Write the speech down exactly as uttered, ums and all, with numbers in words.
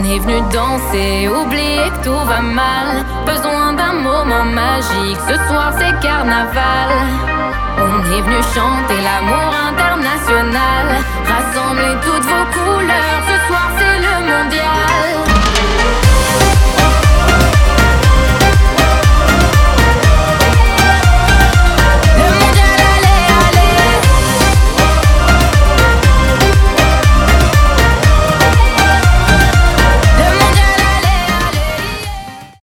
est venu danser, oublier que tout va mal. Besoin d'un moment magique, ce soir c'est carnaval. On est venu chanter l'amour international, rassembler toutes vos couleurs. Ce soir